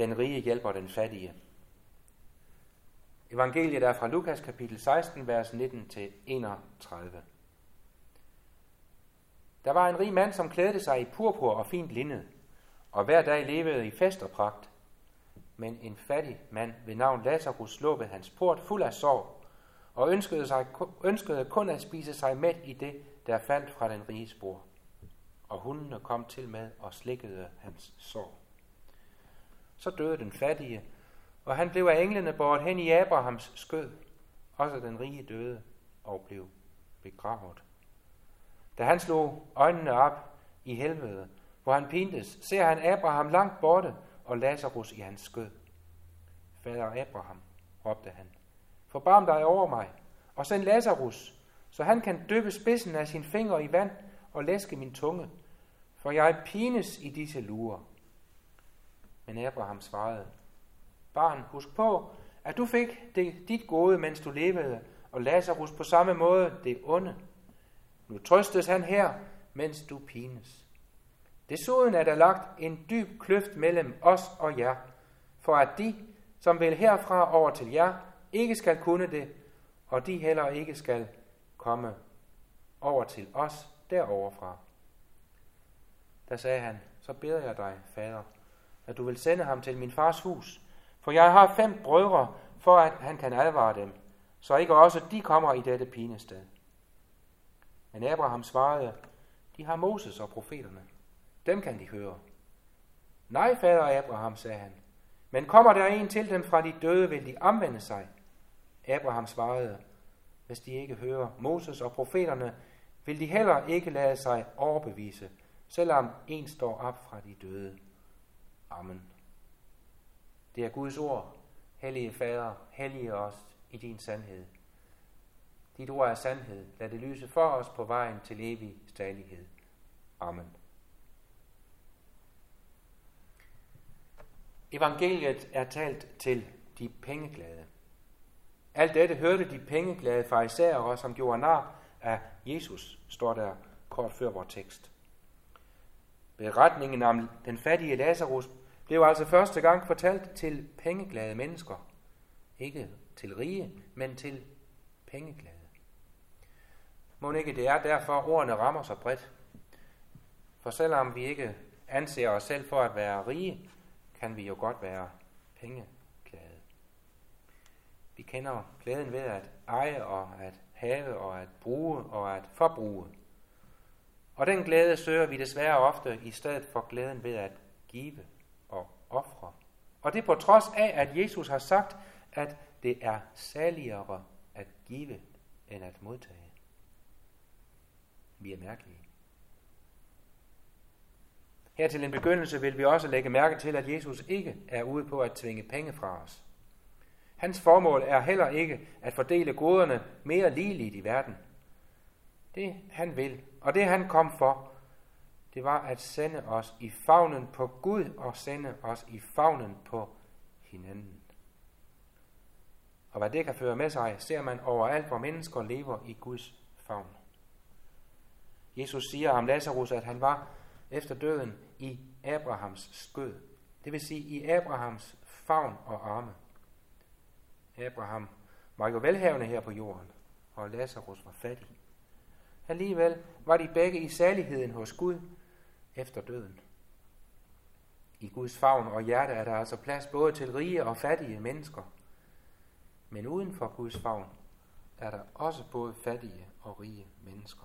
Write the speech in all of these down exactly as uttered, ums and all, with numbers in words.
den rige hjælper den fattige. Evangeliet er fra Lukas kapitel seksten, vers nitten til enogtredive. Der var en rig mand, som klædte sig i purpur og fint linned, og hver dag levede i fest og pragt. Men en fattig mand ved navn Lazarus lå ved hans port fuld af sorg, og ønskede, sig, ønskede kun at spise sig mæt i det, der faldt fra den riges bord. Og hundene kom til med og slikkede hans sorg. Så døde den fattige, og han blev af englene båret hen i Abrahams skød. Også den rige døde og blev begravet. Da han slog øjnene op i helvede, hvor han pintes, ser han Abraham langt borte og Lazarus i hans skød. Fader Abraham, råbte han, forbarm dig over mig, og send Lazarus, så han kan dyppe spidsen af sin finger i vand og læske min tunge, for jeg pines i disse lurer. Men Abraham svarede, barn, husk på, at du fik det, dit gode, mens du levede, og Lazarus på samme måde det onde. Nu trøstes han her, mens du pines. Desuden er der lagt en dyb kløft mellem os og jer, for at de, som vil herfra over til jer, ikke skal kunne det, og de heller ikke skal komme over til os deroverfra. Der sagde han, så beder jeg dig, fader, at du vil sende ham til min fars hus, for jeg har fem brødre, for at han kan advare dem, så ikke også de kommer i dette pinested. Men Abraham svarede, de har Moses og profeterne. Dem kan de høre. Nej, fader Abraham, sagde han, men kommer der en til dem fra de døde, vil de omvende sig. Abraham svarede, hvis de ikke hører Moses og profeterne, vil de heller ikke lade sig overbevise, selvom en står op fra de døde. Amen. Det er Guds ord. Hellige Fader, hellige os i din sandhed. Dit ord er sandhed. Lad det lyse for os på vejen til evig stadighed. Amen. Evangeliet er talt til de pengeglade. Alt dette hørte de pengeglade farisæere, som gjorde nar af Jesus, står der kort før vores tekst. Beretningen om den fattige Lazarus blev altså første gang fortalt til pengeglade mennesker. Ikke til rige, men til pengeglade. Må ikke det er derfor, ordene rammer så bredt. For selvom vi ikke anser os selv for at være rige, kan vi jo godt være pengeglade. Vi kender glæden ved at eje og at have og at bruge og at forbruge. Og den glæde søger vi desværre ofte i stedet for glæden ved at give og ofre. Og det på trods af, at Jesus har sagt, at det er saligere at give end at modtage. Vi er mærkelige. Her til en begyndelse vil vi også lægge mærke til, at Jesus ikke er ude på at tvinge penge fra os. Hans formål er heller ikke at fordele goderne mere ligeligt i verden. Det han vil, og det han kom for, det var at sende os i favnen på Gud og sende os i favnen på hinanden. Og hvad det kan føre med sig, ser man overalt, hvor mennesker lever i Guds favn. Jesus siger om Lazarus, at han var efter døden i Abrahams skød. Det vil sige i Abrahams favn og arme. Abraham var jo velhavende her på jorden, og Lazarus var fattig. Alligevel var de begge i saligheden hos Gud efter døden. I Guds favn og hjerte er der altså plads både til rige og fattige mennesker. Men uden for Guds favn er der også både fattige og rige mennesker.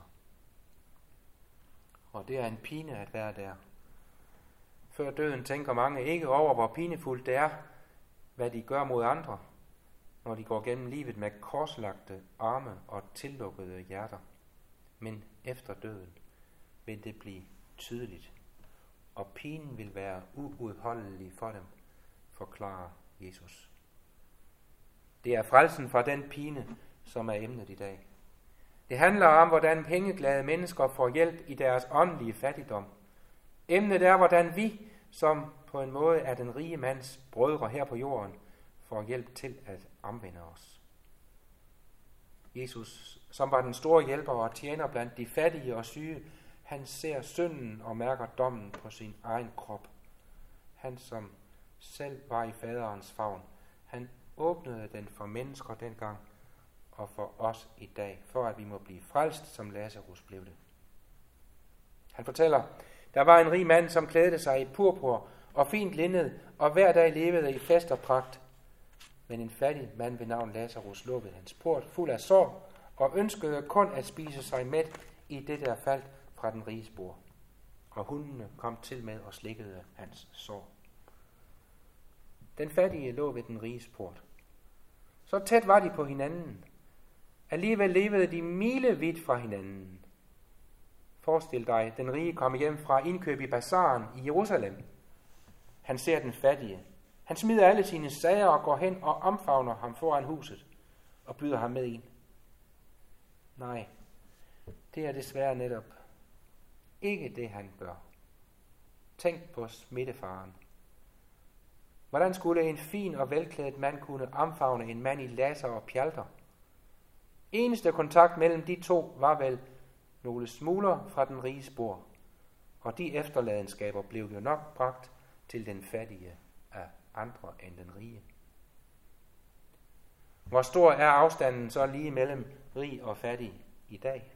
Og det er en pine at være der. Før døden tænker mange ikke over, hvor pinefuldt det er, hvad de gør mod andre, når de går gennem livet med korslagte arme og tillukkede hjerter. Men efter døden vil det blive tydeligt, og pinen vil være uudholdelig for dem, forklarer Jesus. Det er frelsen fra den pine, som er emnet i dag. Det handler om, hvordan pengeglade mennesker får hjælp i deres åndelige fattigdom. Emnet er, hvordan vi, som på en måde er den rige mands brødre her på jorden, får hjælp til at omvende os. Jesus, som var den store hjælper og tjener blandt de fattige og syge, han ser synden og mærker dommen på sin egen krop. Han, som selv var i faderens favn. Han åbnede den for mennesker dengang og for os i dag, for at vi må blive frelst, som Lazarus blev det. Han fortæller, der var en rig mand, som klædte sig i purpur og fint linned, og hver dag levede i fest og pragt. Men en fattig mand ved navn Lazarus lå ved hans port, fuld af sår, og ønskede kun at spise sig mæt i det, der faldt fra den riges bord. Og hundene kom til med og slikkede hans sår. Den fattige lå ved den riges port. Så tæt var de på hinanden. Alligevel levede de milevidt fra hinanden. Forestil dig, den rige kommer hjem fra indkøb i bazaren i Jerusalem. Han ser den fattige. Han smider alle sine sager og går hen og omfavner ham foran huset og byder ham med ind. Nej, det er desværre netop ikke det, han gør. Tænk på smittefaren. Hvordan skulle en fin og velklædt mand kunne omfavne en mand i laser og pjalter? Eneste kontakt mellem de to var vel nogle smuler fra den riges bord, og de efterladenskaber blev jo nok bragt til den fattige af andre end den rige. Hvor stor er afstanden så lige mellem rig og fattig i dag?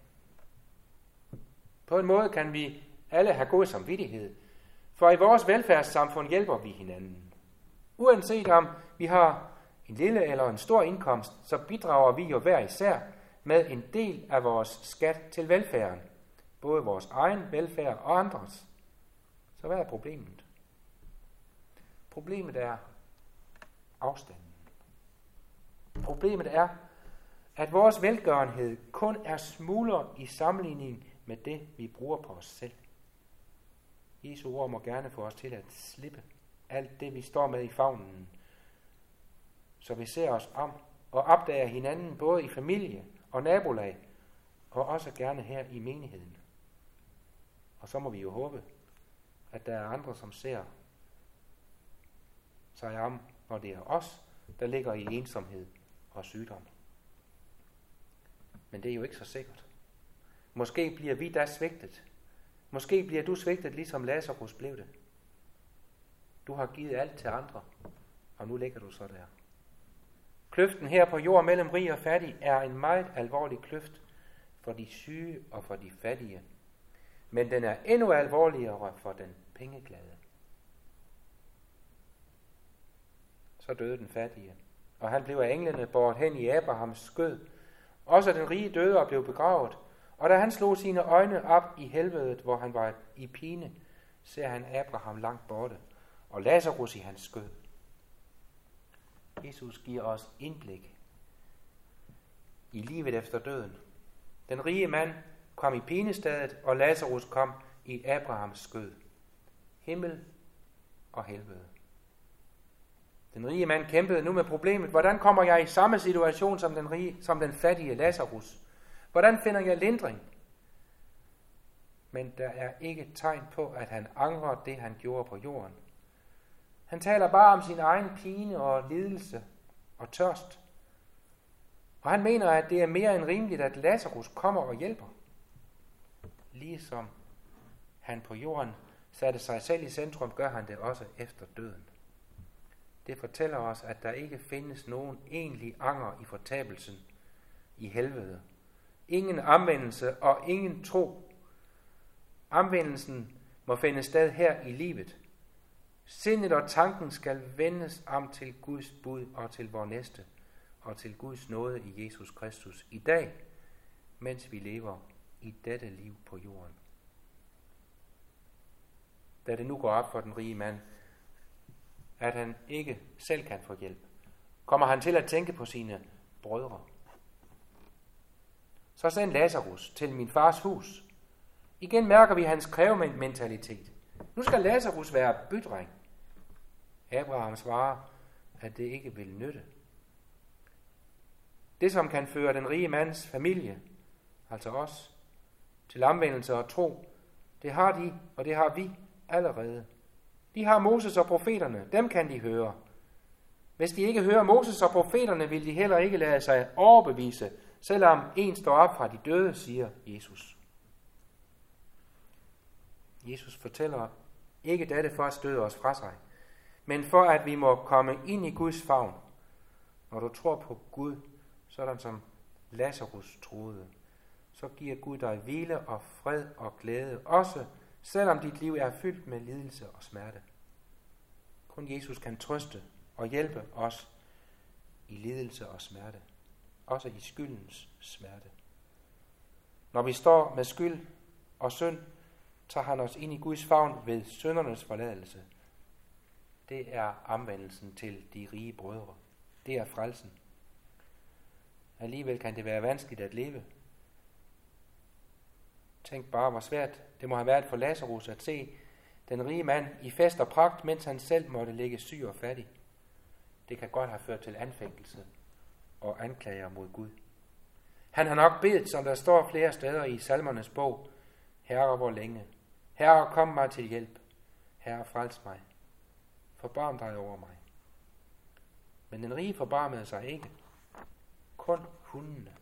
På en måde kan vi alle have god samvittighed, for i vores velfærdssamfund hjælper vi hinanden. Uanset om vi har en lille eller en stor indkomst, så bidrager vi jo hver især med en del af vores skat til velfærden, både vores egen velfærd og andres. Så hvad er problemet? Problemet er afstanden. Problemet er, at vores velgørenhed kun er smuler i sammenligning med det, vi bruger på os selv. Jesu ord må gerne få os til at slippe alt det, vi står med i favnen, så vi ser os om og opdager hinanden både i familie og nabolag, og også gerne her i menigheden. Og så må vi jo håbe, at der er andre, som ser sig om, når det er os, der ligger i ensomhed og sygdom. Men det er jo ikke så sikkert. Måske bliver vi da svigtet. Måske bliver du svigtet, ligesom Lazarus blev det. Du har givet alt til andre, og nu ligger du så der. Kløften her på jord mellem rig og fattig er en meget alvorlig kløft for de syge og for de fattige. Men den er endnu alvorligere for den pengeglade. Så døde den fattige, og han blev af englene båret hen i Abrahams skød. Også den rige døde og blev begravet, og da han slog sine øjne op i helvedet, hvor han var i pine, ser han Abraham langt borte, og Lazarus i hans skød. Jesus giver os indblik i livet efter døden. Den rige mand kom i pinestedet, og Lazarus kom i Abrahams skød. Himmel og helvede. Den rige mand kæmpede nu med problemet. Hvordan kommer jeg i samme situation som den, rige, som den fattige Lazarus? Hvordan finder jeg lindring? Men der er ikke tegn på, at han angrer det, han gjorde på jorden. Han taler bare om sin egen pine og lidelse og tørst. Og han mener, at det er mere end rimeligt, at Lazarus kommer og hjælper. Ligesom han på jorden satte sig selv i centrum, gør han det også efter døden. Det fortæller os, at der ikke findes nogen egentlig anger i fortabelsen i helvede. Ingen omvendelse og ingen tro. Omvendelsen må finde sted her i livet. Sindet og tanken skal vendes om til Guds bud og til vor næste, og til Guds nåde i Jesus Kristus i dag, mens vi lever i dette liv på jorden. Da det nu går op for den rige mand, at han ikke selv kan få hjælp, kommer han til at tænke på sine brødre. Så send Lazarus til min fars hus. Igen mærker vi hans krævementalitet. Nu skal Lazarus være bydreng. Abraham svarer, at det ikke vil nytte. Det, som kan føre den rige mands familie, altså os, til omvendelse og tro, det har de, og det har vi allerede. De har Moses og profeterne, dem kan de høre. Hvis de ikke hører Moses og profeterne, vil de heller ikke lade sig overbevise, selvom en står op fra de døde, siger Jesus. Jesus fortæller ikke dette for at støde os fra sig, men for at vi må komme ind i Guds favn. Når du tror på Gud, sådan som Lazarus troede, så giver Gud dig hvile og fred og glæde, også selvom dit liv er fyldt med lidelse og smerte. Kun Jesus kan trøste og hjælpe os i lidelse og smerte, også i skyldens smerte. Når vi står med skyld og synd, tager han os ind i Guds favn ved syndernes forladelse. Det er omvendelsen til de rige brødre. Det er frelsen. Alligevel kan det være vanskeligt at leve. Tænk bare, hvor svært det må have været for Lazarus at se den rige mand i fest og pragt, mens han selv måtte ligge syg og fattig. Det kan godt have ført til anfægtelse og anklager mod Gud. Han har nok bedt, som der står flere steder i salmernes bog: Herre, hvor længe? Herre, kom mig til hjælp. Herre, frels mig. Forbarm dig over mig. Men den rige forbarmede sig ikke. Kun hundene.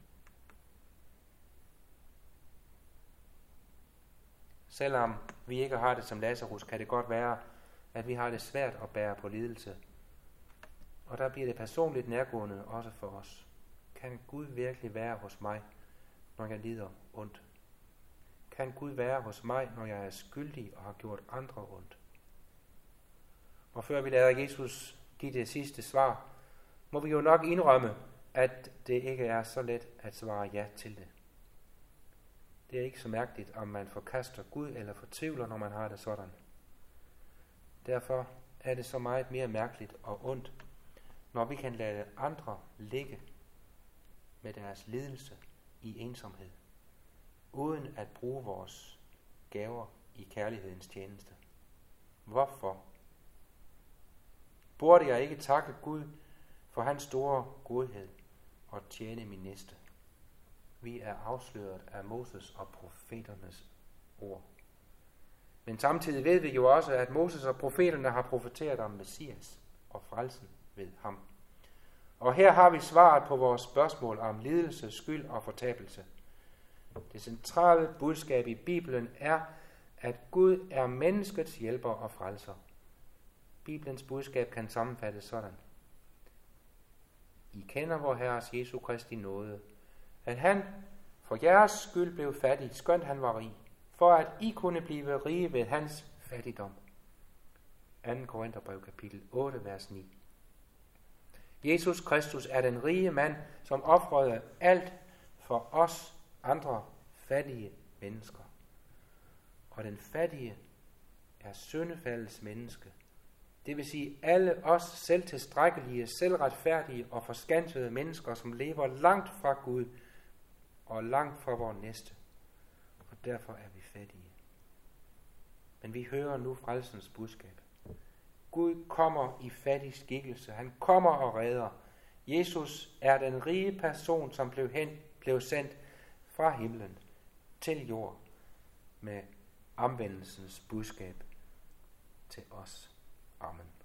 Selvom vi ikke har det som Lazarus, kan det godt være, at vi har det svært at bære på lidelse. Og der bliver det personligt nærgående også for os. Kan Gud virkelig være hos mig, når jeg lider ondt? Kan Gud være hos mig, når jeg er skyldig og har gjort andre ondt? Og før vi lader Jesus give det sidste svar, må vi jo nok indrømme, at det ikke er så let at svare ja til det. Det er ikke så mærkeligt, om man forkaster Gud eller fortvivler, når man har det sådan. Derfor er det så meget mere mærkeligt og ondt, når vi kan lade andre ligge med deres lidelse i ensomhed, uden at bruge vores gaver i kærlighedens tjeneste. Hvorfor? Burde jeg ikke takke Gud for hans store godhed og tjene min næste? Vi er afsløret af Moses og profeternes ord. Men samtidig ved vi jo også, at Moses og profeterne har profeteret om Messias og frelsen ved ham. Og her har vi svaret på vores spørgsmål om lidelse, skyld og fortabelse. Det centrale budskab i Bibelen er, at Gud er menneskets hjælper og frelser. Bibelens budskab kan sammenfattes sådan: I kender vor Herres Jesu Kristi nåde, at han for jeres skyld blev fattig, skønt han var rig, for at I kunne blive rige ved hans fattigdom. anden Korintherbrev kapitel otte, vers ni. Jesus Kristus er den rige mand, som ofrede alt for os andre fattige mennesker. Og den fattige er syndefaldets menneske. Det vil sige alle os selvtilstrækkelige, selvretfærdige og forskansede mennesker, som lever langt fra Gud og langt fra vor næste. Og derfor er vi fattige. Men vi hører nu frelsens budskab. Gud kommer i fattig skikkelse. Han kommer og redder. Jesus er den rige person, som blev, hen, blev sendt fra himlen til jord med omvendelsens budskab til os. Amen.